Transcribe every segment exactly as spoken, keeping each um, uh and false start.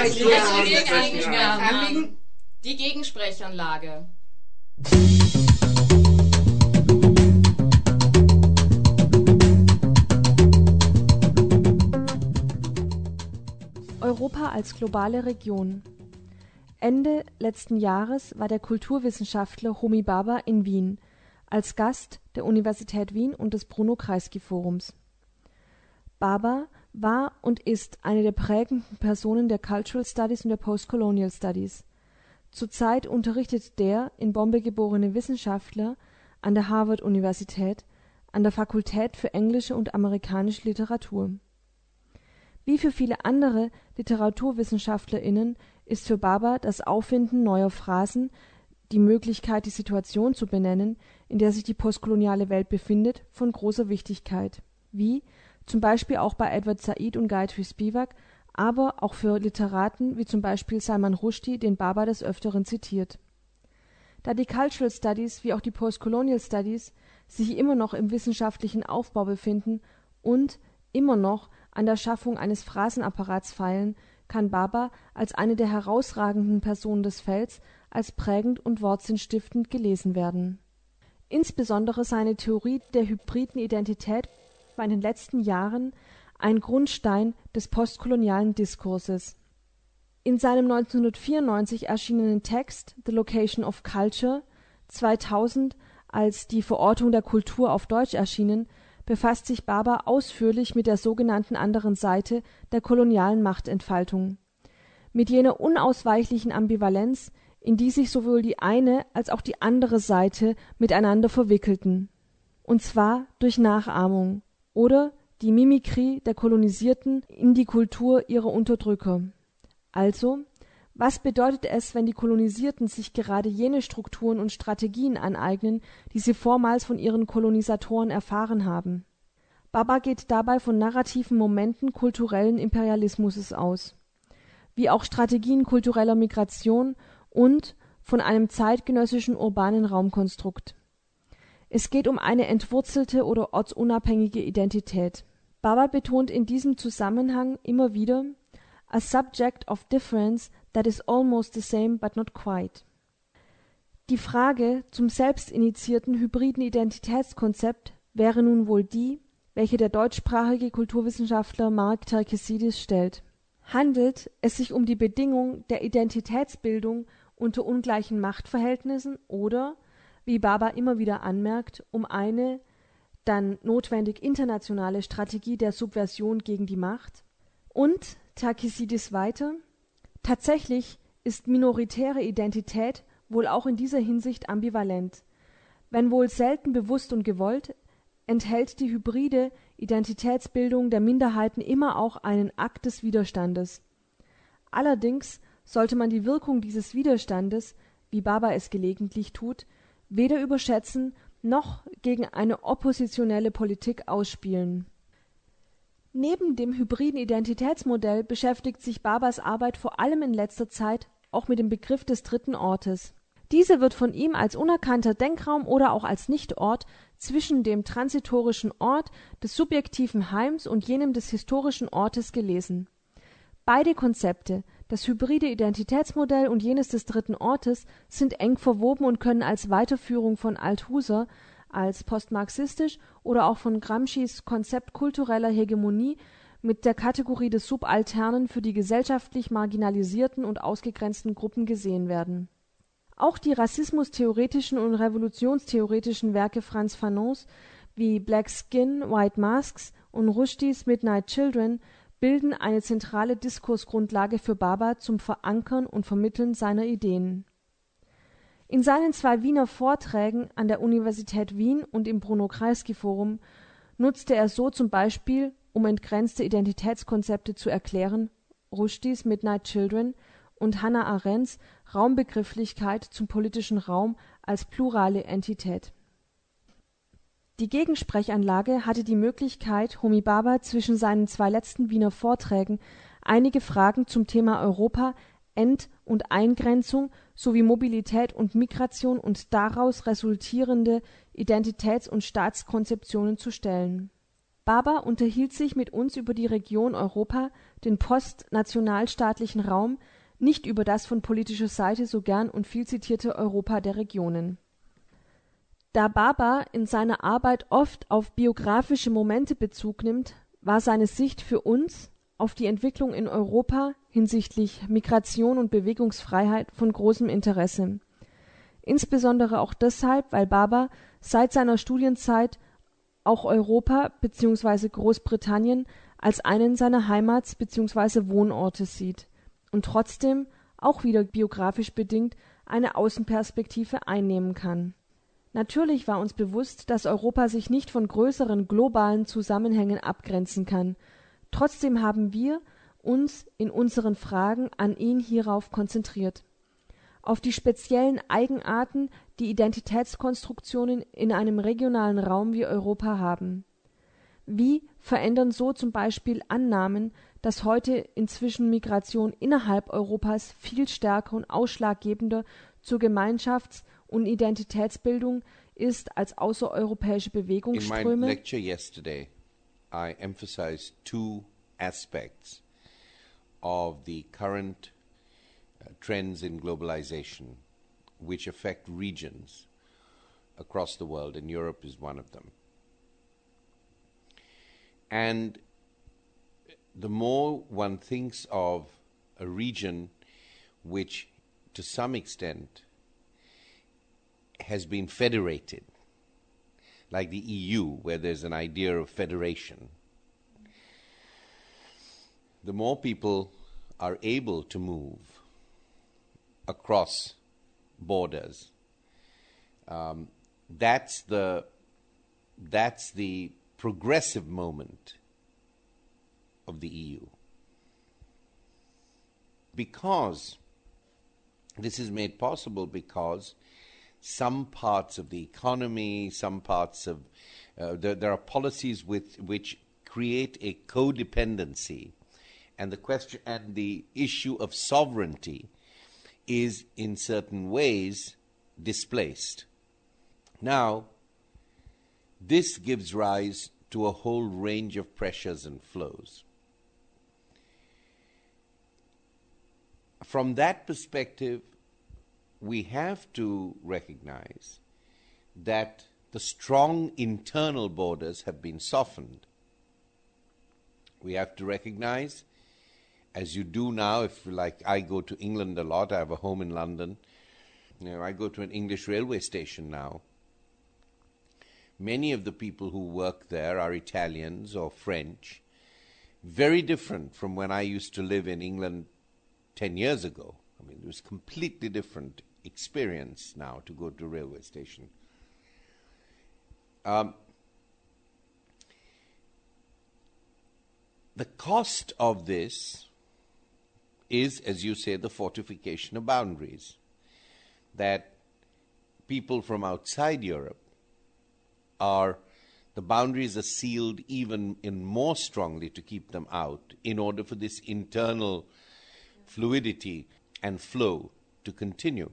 Gegensprechanlage. Die Gegensprechanlage. Europa als globale Region. Ende letzten Jahres war der Kulturwissenschaftler Homi Bhabha in Wien als Gast der Universität Wien und des Bruno-Kreisky-Forums. Bhabha war und ist eine der prägenden Personen der Cultural Studies und der Postcolonial Studies. Zurzeit unterrichtet der in Bombay geborene Wissenschaftler an der Harvard-Universität an der Fakultät für englische und amerikanische Literatur. Wie für viele andere LiteraturwissenschaftlerInnen ist für Bhabha das Auffinden neuer Phrasen, die Möglichkeit, die Situation zu benennen, in der sich die postkoloniale Welt befindet, von großer Wichtigkeit, wie zum Beispiel auch bei Edward Said und Gayatri Spivak, aber auch für Literaten wie zum Beispiel Salman Rushdie, den Bhabha des Öfteren zitiert. Da die Cultural Studies wie auch die Postcolonial Studies sich immer noch im wissenschaftlichen Aufbau befinden und immer noch an der Schaffung eines Phrasenapparats feilen, kann Bhabha als eine der herausragenden Personen des Felds als prägend und wortsinnstiftend gelesen werden. Insbesondere seine Theorie der hybriden Identität war in den letzten Jahren ein Grundstein des postkolonialen Diskurses. In seinem neunzehnhundertvierundneunzig erschienenen Text The Location of Culture, zweitausend als Die Verortung der Kultur auf Deutsch erschienen, befasst sich Bhabha ausführlich mit der sogenannten anderen Seite der kolonialen Machtentfaltung, mit jener unausweichlichen Ambivalenz, in die sich sowohl die eine als auch die andere Seite miteinander verwickelten, und zwar durch Nachahmung oder die Mimikrie der Kolonisierten in die Kultur ihrer Unterdrücker. Also, was bedeutet es, wenn die Kolonisierten sich gerade jene Strukturen und Strategien aneignen, die sie vormals von ihren Kolonisatoren erfahren haben? Bhabha geht dabei von narrativen Momenten kulturellen Imperialismus aus, wie auch Strategien kultureller Migration und von einem zeitgenössischen urbanen Raumkonstrukt. Es geht um eine entwurzelte oder ortsunabhängige Identität. Bhabha betont in diesem Zusammenhang immer wieder a subject of difference that is almost the same but not quite. Die Frage zum selbstinitiierten hybriden Identitätskonzept wäre nun wohl die, welche der deutschsprachige Kulturwissenschaftler Mark Terkessidis stellt. Handelt es sich um die Bedingung der Identitätsbildung unter ungleichen Machtverhältnissen oder, wie Bhabha immer wieder anmerkt, um eine dann notwendig internationale Strategie der Subversion gegen die Macht? Und Terkessidis weiter: Tatsächlich ist minoritäre Identität wohl auch in dieser Hinsicht ambivalent. Wenn wohl selten bewusst und gewollt, enthält die hybride Identitätsbildung der Minderheiten immer auch einen Akt des Widerstandes. Allerdings sollte man die Wirkung dieses Widerstandes, wie Bhabha es gelegentlich tut, weder überschätzen noch gegen eine oppositionelle Politik ausspielen. Neben dem hybriden Identitätsmodell beschäftigt sich Bhabhas Arbeit vor allem in letzter Zeit auch mit dem Begriff des dritten Ortes. Dieser wird von ihm als unerkannter Denkraum oder auch als Nichtort zwischen dem transitorischen Ort des subjektiven Heims und jenem des historischen Ortes gelesen. Beide Konzepte, das hybride Identitätsmodell und jenes des dritten Ortes, sind eng verwoben und können als Weiterführung von Althusser als postmarxistisch oder auch von Gramscis Konzept kultureller Hegemonie mit der Kategorie des Subalternen für die gesellschaftlich marginalisierten und ausgegrenzten Gruppen gesehen werden. Auch die rassismustheoretischen und revolutionstheoretischen Werke Frantz Fanons wie Black Skin, White Masks und Rushdies Midnight Children bilden eine zentrale Diskursgrundlage für Bhabha zum Verankern und Vermitteln seiner Ideen. In seinen zwei Wiener Vorträgen an der Universität Wien und im Bruno-Kreisky-Forum nutzte er so zum Beispiel, um entgrenzte Identitätskonzepte zu erklären, Rushdies Midnight Children und Hannah Arendts Raumbegrifflichkeit zum politischen Raum als plurale Entität. Die Gegensprechanlage hatte die Möglichkeit, Homi Bhabha zwischen seinen zwei letzten Wiener Vorträgen einige Fragen zum Thema Europa, Ent- und Eingrenzung sowie Mobilität und Migration und daraus resultierende Identitäts- und Staatskonzeptionen zu stellen. Barber unterhielt sich mit uns über die Region Europa, den postnationalstaatlichen Raum, nicht über das von politischer Seite so gern und viel zitierte Europa der Regionen. Da Barber in seiner Arbeit oft auf biografische Momente Bezug nimmt, war seine Sicht für uns auf die Entwicklung in Europa hinsichtlich Migration und Bewegungsfreiheit von großem Interesse. Insbesondere auch deshalb, weil Barber seit seiner Studienzeit auch Europa bzw. Großbritannien als einen seiner Heimats bzw. Wohnorte sieht und trotzdem, auch wieder biografisch bedingt, eine Außenperspektive einnehmen kann. Natürlich war uns bewusst, dass Europa sich nicht von größeren globalen Zusammenhängen abgrenzen kann. Trotzdem haben wir uns in unseren Fragen an ihn hierauf konzentriert. Auf die speziellen Eigenarten, die Identitätskonstruktionen in einem regionalen Raum wie Europa haben. Wie verändern so zum Beispiel Annahmen, dass heute inzwischen Migration innerhalb Europas viel stärker und ausschlaggebender zur Gemeinschafts- und Identitätsbildung ist als außereuropäische Bewegungsströme? In my lecture yesterday, I emphasized two aspects of the current uh, trends in globalization which affect regions across the world, and Europe is one of them. And the more one thinks of a region which, to some extent, has been federated, like the E U, where there's an idea of federation, the more people are able to move across borders. Um, that's the that's the progressive moment of the E U. Because this is made possible because some parts of the economy, some parts of uh, there, there are policies with which create a codependency, and the question and the issue of sovereignty is in certain ways displaced. Now, this gives rise to a whole range of pressures and flows. From that perspective, we have to recognize that the strong internal borders have been softened. We have to recognize, as you do now, if like I go to England a lot, I have a home in London, you know, I go to an English railway station now. Many of the people who work there are Italians or French, very different from when I used to live in England ten years ago. I mean, it was completely different experience now to go to a railway station. Um, the cost of this is, as you say, the fortification of boundaries, that people from outside Europe are, the boundaries are sealed even in more strongly to keep them out in order for this internal fluidity and flow to continue.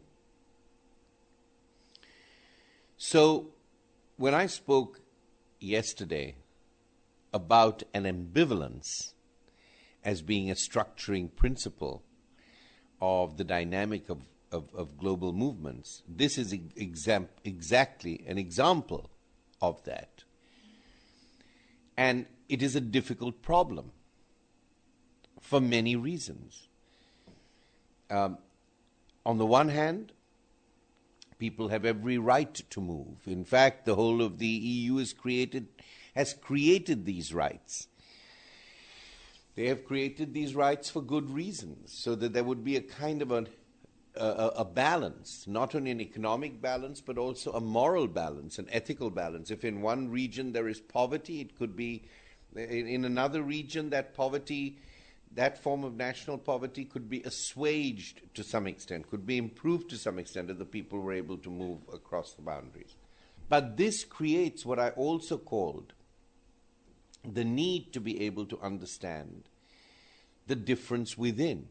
So, when I spoke yesterday about an ambivalence as being a structuring principle of the dynamic of, of, of global movements, this is exam- exactly an example of that. And it is a difficult problem for many reasons. Um, on the one hand, people have every right to move. In fact, the whole of the E U is created, has created these rights. They have created these rights for good reasons, so that there would be a kind of a, a, a balance, not only an economic balance, but also a moral balance, an ethical balance. If in one region there is poverty, it could be, in, in another region, that poverty, that form of national poverty could be assuaged to some extent, could be improved to some extent if the people were able to move across the boundaries. But this creates what I also called the need to be able to understand the difference within.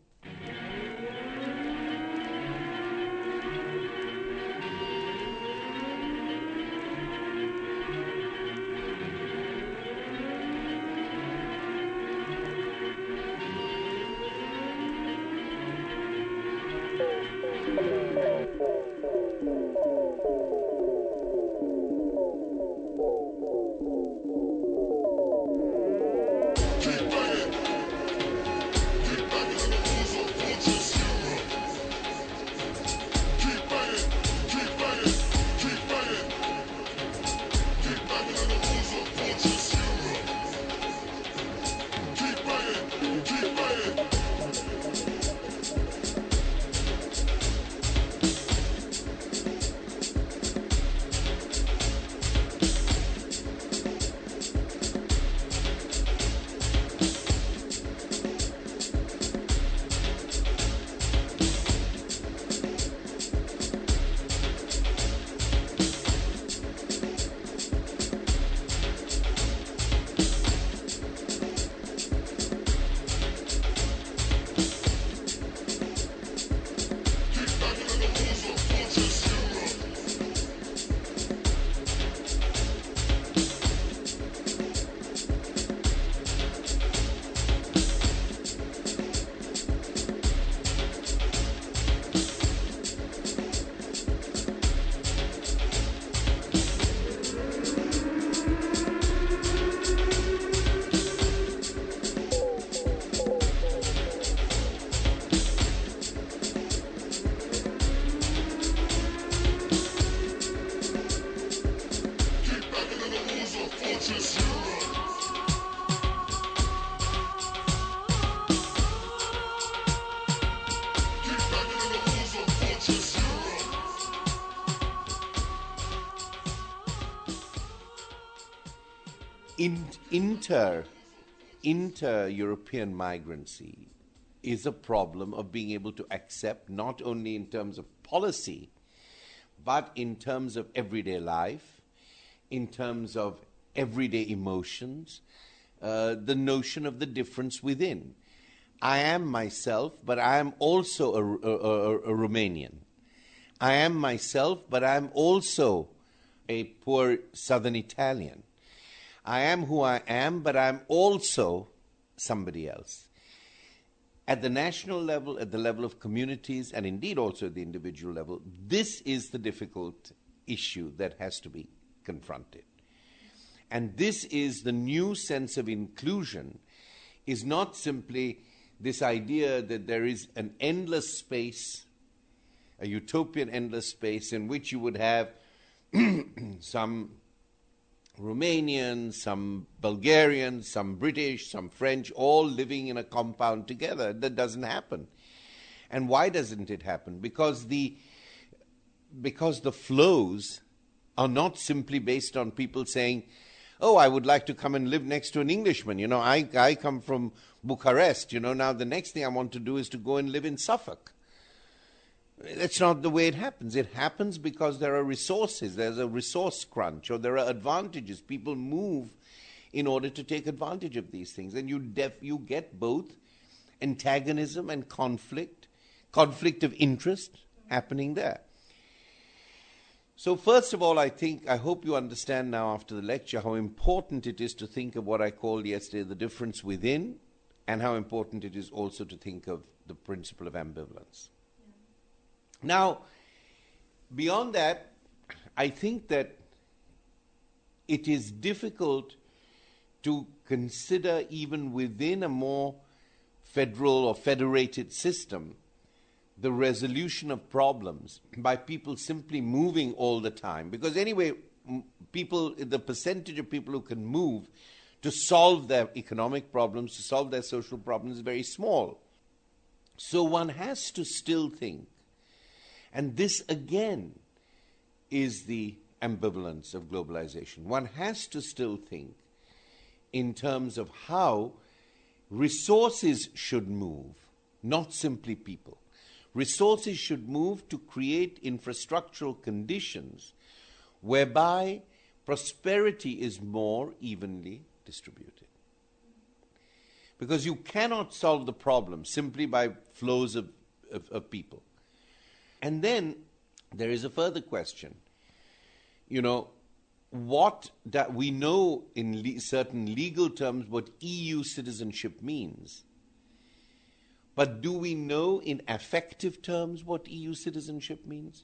In, inter, inter-European migrancy is a problem of being able to accept, not only in terms of policy, but in terms of everyday life, in terms of everyday emotions, uh, the notion of the difference within. I am myself, but I am also a, a, a, a Romanian. I am myself, but I am also a poor southern Italian. I am who I am, but I'm also somebody else. At the national level, at the level of communities, and indeed also at the individual level, this is the difficult issue that has to be confronted. And this is the new sense of inclusion, is not simply this idea that there is an endless space, a utopian endless space in which you would have some Romanians, some Bulgarians, some British, some French, all living in a compound together. That doesn't happen. And why doesn't it happen? Because the, because the flows are not simply based on people saying, oh, I would like to come and live next to an Englishman. You know, I, I come from Bucharest. You know, now the next thing I want to do is to go and live in Suffolk. That's not the way it happens. It happens because there are resources. There's a resource crunch, or there are advantages. People move in order to take advantage of these things. And you def- you get both antagonism and conflict, conflict of interest happening there. So first of all, I think, I hope you understand now after the lecture how important it is to think of what I called yesterday the difference within, and how important it is also to think of the principle of ambivalence. Now, beyond that, I think that it is difficult to consider even within a more federal or federated system the resolution of problems by people simply moving all the time. Because anyway, m- people, the percentage of people who can move to solve their economic problems, to solve their social problems is very small. So one has to still think. And this, again, is the ambivalence of globalization. One has to still think in terms of how resources should move, not simply people. Resources should move to create infrastructural conditions whereby prosperity is more evenly distributed. Because you cannot solve the problem simply by flows of, of, of people. And then there is a further question. You know, what that we know in le- certain legal terms what E U citizenship means. But do we know in affective terms what E U citizenship means?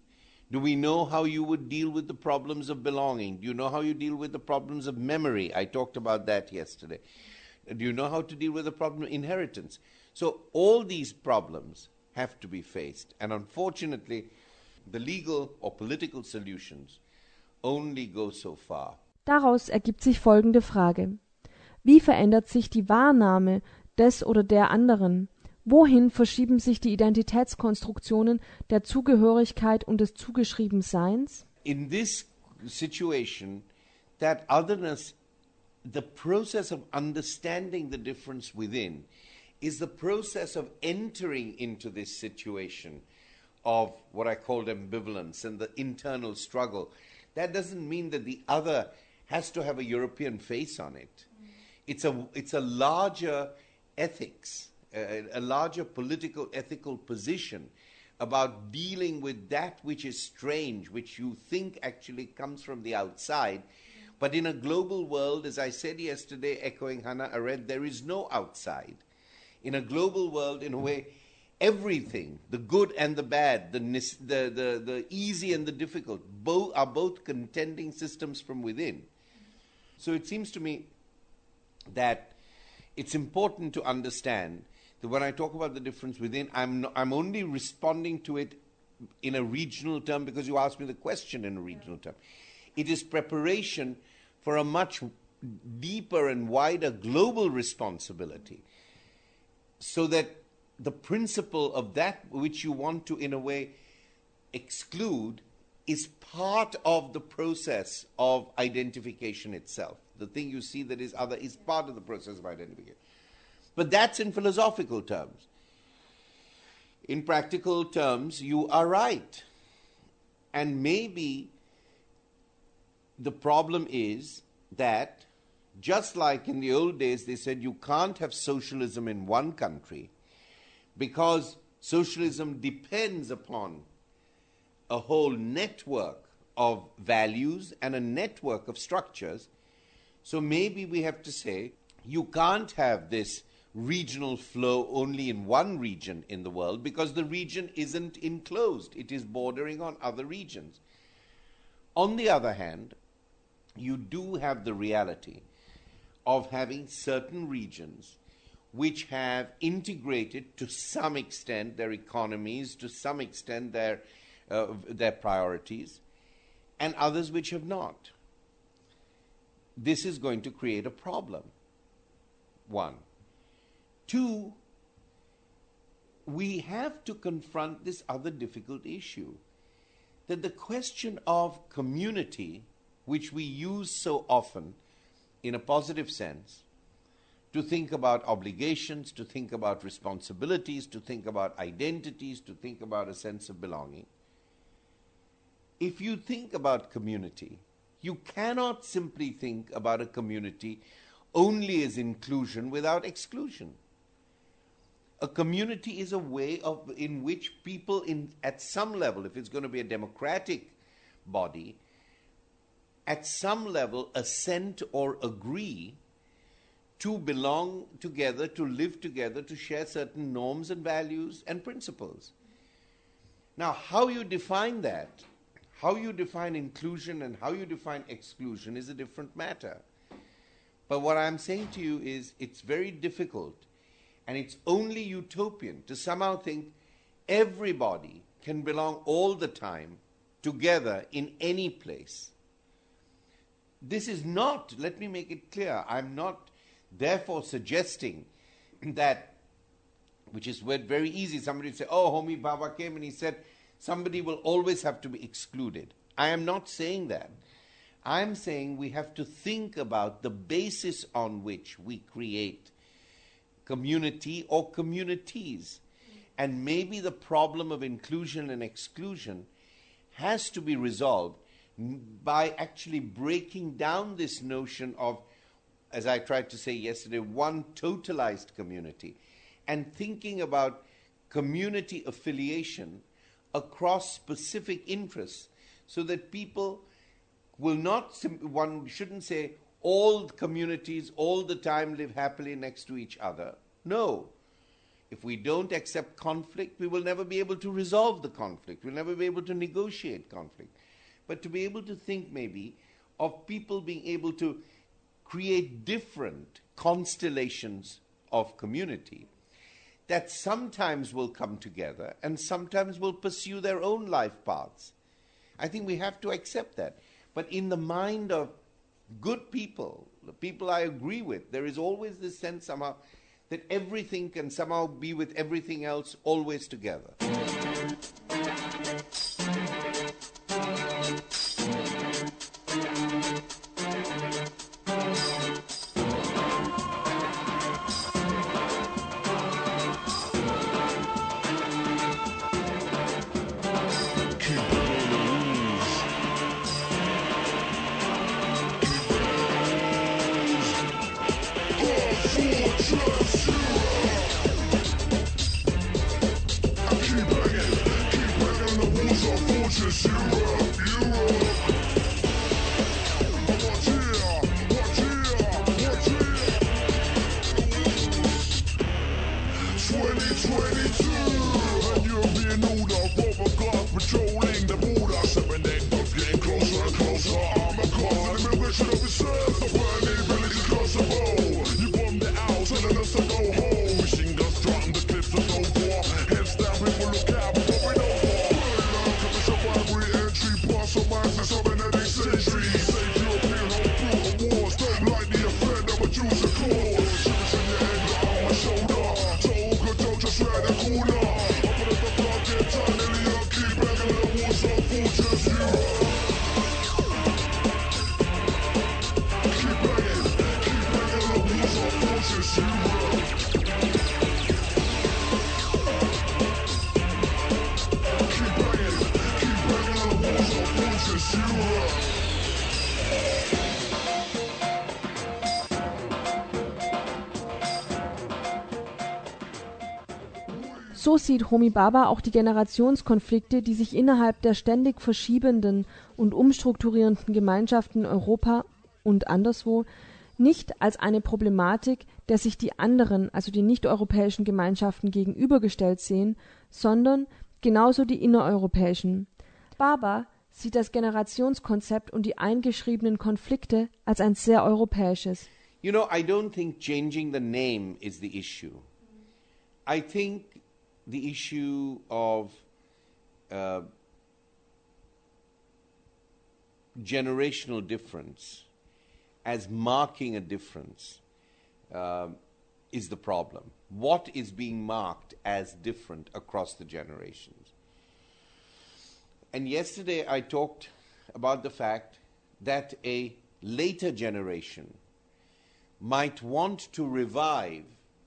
Do we know how you would deal with the problems of belonging? Do you know how you deal with the problems of memory? I talked about that yesterday. Do you know how to deal with the problem of inheritance? So all these problems have to be faced. And unfortunately, the legal or political solutions only go so far. Daraus ergibt sich folgende Frage: Wie verändert sich die Wahrnahme des oder der anderen? Wohin verschieben sich die Identitätskonstruktionen der Zugehörigkeit und des Zugeschriebenseins? In this situation, that otherness, the process of understanding the difference within, is the process of entering into this situation of what I called ambivalence and the internal struggle. That doesn't mean that the other has to have a European face on it. It's a, it's a larger ethics, a, a larger political, ethical position about dealing with that which is strange, which you think actually comes from the outside. But in a global world, as I said yesterday, echoing Hannah Arendt, there is no outside. In a global world, in a way, everything, the good and the bad, the, the, the, the easy and the difficult, both are both contending systems from within. So it seems to me that it's important to understand that when I talk about the difference within, I'm, no, I'm only responding to it in a regional term because you asked me the question in a regional term. It is preparation for a much deeper and wider global responsibility, so that the principle of that which you want to, in a way, exclude is part of the process of identification itself. The thing you see that is other is part of the process of identification. But that's in philosophical terms. In practical terms, you are right. And maybe the problem is that, just like in the old days they said you can't have socialism in one country because socialism depends upon a whole network of values and a network of structures. So maybe we have to say you can't have this regional flow only in one region in the world because the region isn't enclosed. It is bordering on other regions. On the other hand, you do have the reality of having certain regions which have integrated to some extent their economies, to some extent their, uh, their priorities, and others which have not. This is going to create a problem, one. Two, we have to confront this other difficult issue, that the question of community, which we use so often in a positive sense, to think about obligations, to think about responsibilities, to think about identities, to think about a sense of belonging. If you think about community, you cannot simply think about a community only as inclusion without exclusion. A community is a way of in which people in at some level, if it's going to be a democratic body, at some level assent or agree to belong together, to live together, to share certain norms and values and principles. Now, how you define that, how you define inclusion and how you define exclusion is a different matter. But what I'm saying to you is it's very difficult and it's only utopian to somehow think everybody can belong all the time together in any place. This is not, let me make it clear, I'm not therefore suggesting that, which is very easy, somebody would say, oh, Homi Bhabha came and he said, somebody will always have to be excluded. I am not saying that. I'm saying we have to think about the basis on which we create community or communities. And maybe the problem of inclusion and exclusion has to be resolved by actually breaking down this notion of, as I tried to say yesterday, one totalized community, and thinking about community affiliation across specific interests so that people will not, sim- one shouldn't say all communities all the time live happily next to each other. No. If we don't accept conflict, we will never be able to resolve the conflict. We'll never be able to negotiate conflict. But to be able to think maybe of people being able to create different constellations of community that sometimes will come together and sometimes will pursue their own life paths. I think we have to accept that. But in the mind of good people, the people I agree with, there is always this sense somehow that everything can somehow be with everything else always together. So sieht Homi Bhabha auch die Generationskonflikte, die sich innerhalb der ständig verschiebenden und umstrukturierenden Gemeinschaften in Europa und anderswo nicht als eine Problematik, der sich die anderen, also die nicht-europäischen Gemeinschaften gegenübergestellt sehen, sondern genauso die innereuropäischen. Bhabha sieht das Generationskonzept und die eingeschriebenen Konflikte als ein sehr europäisches. You know, I don't think changing the name is the issue. I think the issue of uh, generational difference as marking a difference uh, is the problem. What is being marked as different across the generations? And yesterday I talked about the fact that a later generation might want to revive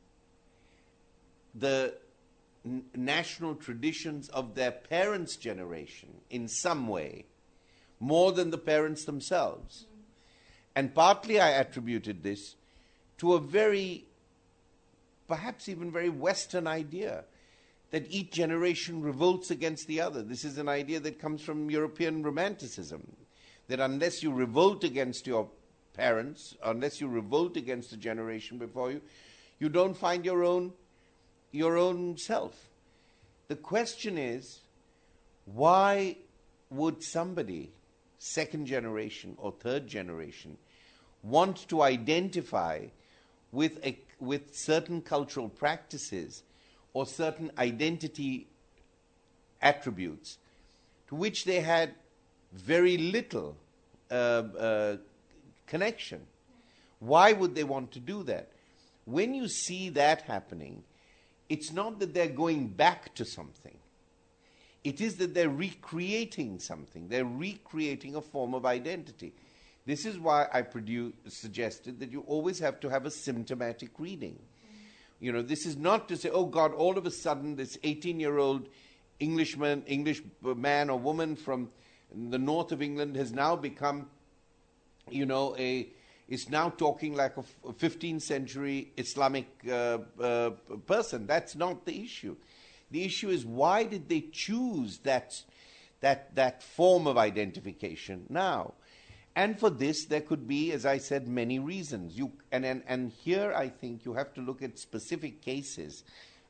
the n- national traditions of their parents' generation in some way, more than the parents themselves. And partly I attributed this to a very, perhaps even very Western idea, that each generation revolts against the other. This is an idea that comes from European Romanticism, that unless you revolt against your parents, unless you revolt against the generation before you, you don't find your own your own self. The question is, why would somebody, second generation or third generation, want to identify with a, with certain cultural practices or certain identity attributes to which they had very little uh, uh, connection? Why would they want to do that? When you see that happening, it's not that they're going back to something. It is that they're recreating something. They're recreating a form of identity. This is why I produ- suggested that you always have to have a symptomatic reading. You know, this is not to say, oh God, all of a sudden this eighteen-year-old Englishman, English man or woman from the north of England has now become, you know, a is now talking like a fifteenth century Islamic uh, uh, person. That's not the issue. The issue is, why did they choose that, that, that form of identification now? And for this, there could be, as I said, many reasons. You, and, and, and here I think you have to look at specific cases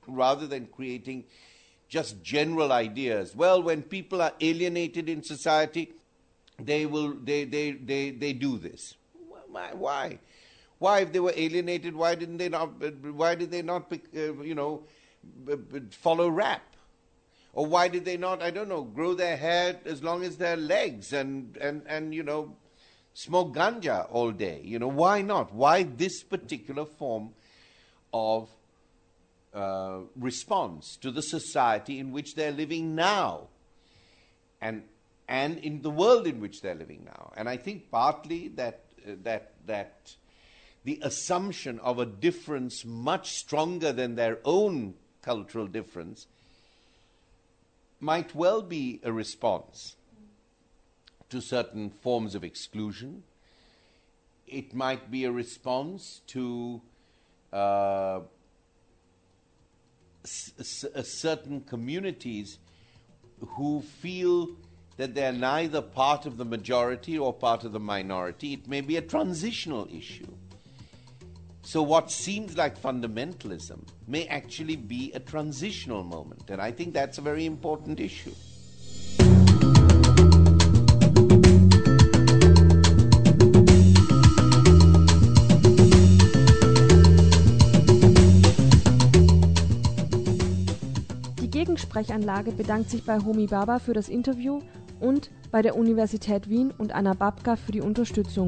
rather than creating just general ideas. Well, when people are alienated in society, they will they they they, they do this. Why? Why? Why, if they were alienated, why didn't they not? Why did they not, uh, you know, follow rap? Or why did they not, I don't know, grow their hair as long as their legs and, and, and you know, smoke ganja all day? You know, why not? Why this particular form of uh, response to the society in which they're living now, and and in the world in which they're living now? And I think partly that uh, that that the assumption of a difference much stronger than their own cultural difference might well be a response to certain forms of exclusion. It might be a response to uh, s- s- certain communities who feel that they're neither part of the majority or part of the minority. It may be a transitional issue. So what seems like fundamentalism may actually be a transitional moment, and I think that's a very important issue. Die Gegensprechanlage bedankt sich bei Homi Bhabha für das Interview und bei der Universität Wien und Anna Babka für die Unterstützung.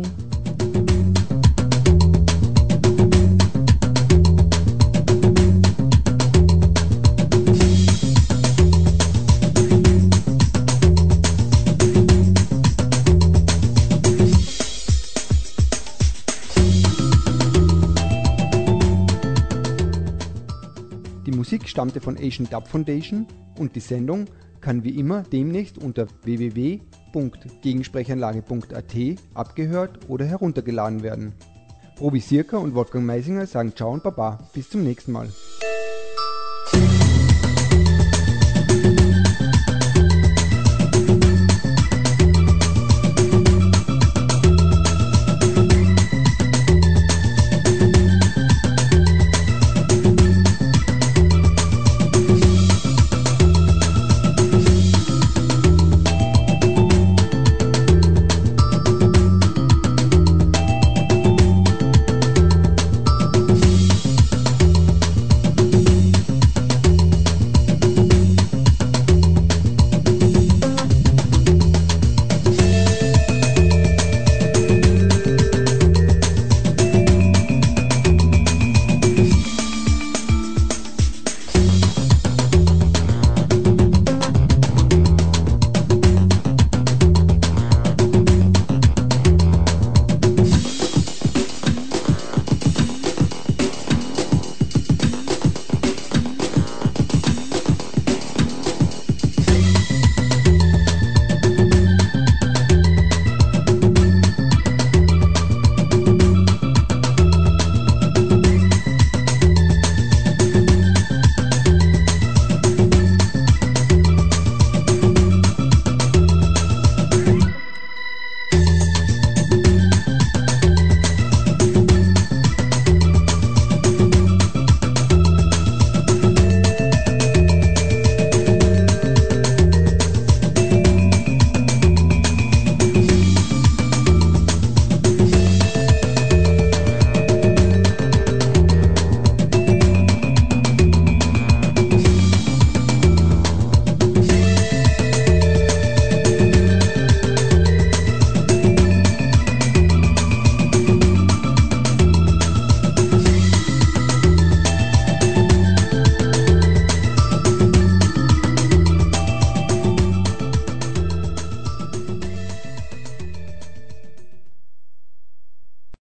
Die Musik stammte von Asian Dub Foundation und die Sendung kann wie immer demnächst unter w w w punkt gegensprechanlage punkt a t abgehört oder heruntergeladen werden. Robi Sirka und Wolfgang Meisinger sagen Ciao und Baba. Bis zum nächsten Mal.